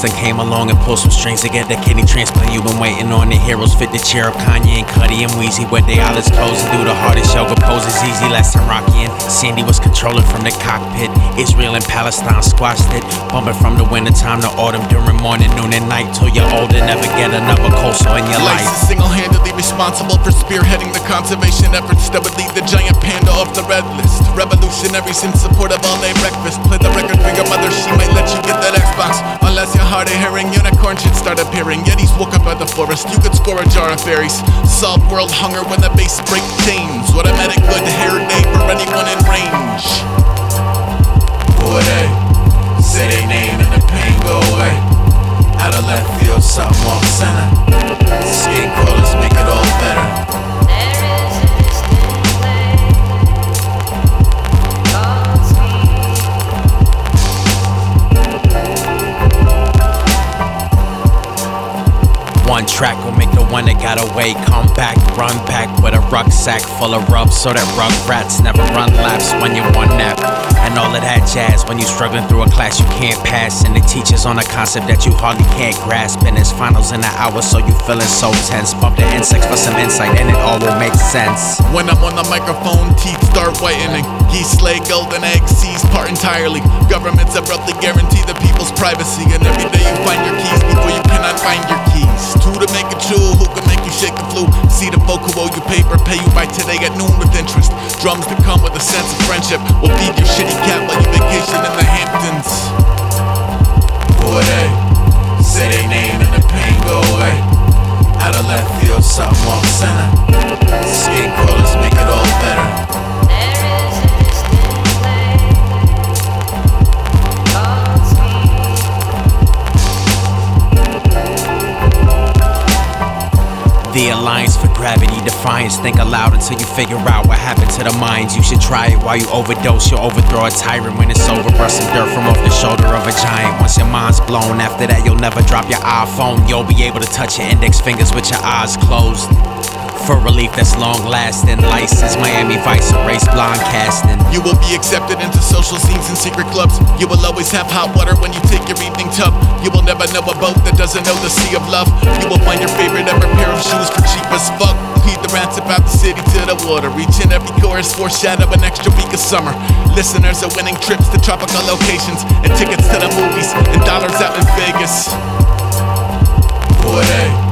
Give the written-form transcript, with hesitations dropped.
son came along and pulled some strings to get that kidney transplant. You've been waiting on the heroes fit the chair of Kanye and Cudi and Weezy with their eyelids closed and do the hardest yoga poses easy. Last time Rocky and Sandy was controlling from the cockpit. Israel and Palestine squashed it, bumping from the wintertime to autumn during morning, noon and night till you're older. Never get another coastal in your life. Lice is single-handedly responsible for spearheading the conservation efforts that would lead the giant panda off the red list. Revolutionaries in support of all-day breakfast. Play the record for your mother, she might let you get that Xbox. Unless you're hard of hearing, unicorns should start appearing. Yetis woke up at the forest, you could score a jar of fairies. Solve world hunger when the base break chains. Automatic good hair day for anyone in range. Boy, they say they name and the pain go away. Out of left field, something off center. Skin crawlers make it all better. One track will make the one that got away come back, run back with a rucksack full of rubs so that rug rats never run laps when you one nap. And all of that jazz when you struggling through a class you can't pass, and the teacher's on a concept that you hardly can't grasp, and it's finals in an hour so you feeling so tense. Bump the insects for some insight and it all will make sense. When I'm on the microphone, teeth start whitening. Geese lay golden eggs, seas part entirely. Governments abruptly guarantee the people's privacy, and every day you find your keys before you cannot find your keys. Two to make it true, who can make you shake the flu? See the folk who owe you paper, pay you by today at noon with interest. Drums that come with a sense of friendship will feed your shitty cat while you vacation in the Hamptons. Boy, they say they name and the pain go away. Out of left field, something off center. Skin crawlers make it all better. The Alliance for Gravity Defiance. Think aloud until you figure out what happened to the minds. You should try it while you overdose. You'll overthrow a tyrant when it's over. Brush some dirt from off the shoulder of a giant. Once your mind's blown, after that you'll never drop your iPhone. You'll be able to touch your index fingers with your eyes closed. For relief that's long-lasting. License, Miami Vice, erase blonde casting. You will be accepted into social scenes and secret clubs. You will always have hot water when you take your evening tub. You will never know a boat that doesn't know the sea of love. You will find your favorite ever pair of shoes for cheap as fuck. Heed the rants about the city to the water. Reaching every chorus, foreshadow an extra week of summer. Listeners are winning trips to tropical locations and tickets to the movies and dollars out in Vegas. Boy, they